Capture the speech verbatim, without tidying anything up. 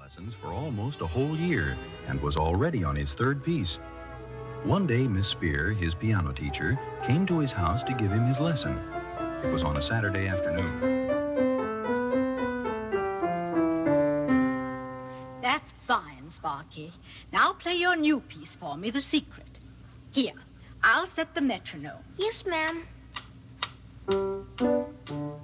lessons for almost a whole year and was already on his third piece. One day, Miss Spear, his piano teacher, came to his house to give him his lesson. It was on a Saturday afternoon. That's fine, Sparky. Now play your new piece for me, The Secret. Here, I'll set the metronome. Yes, ma'am.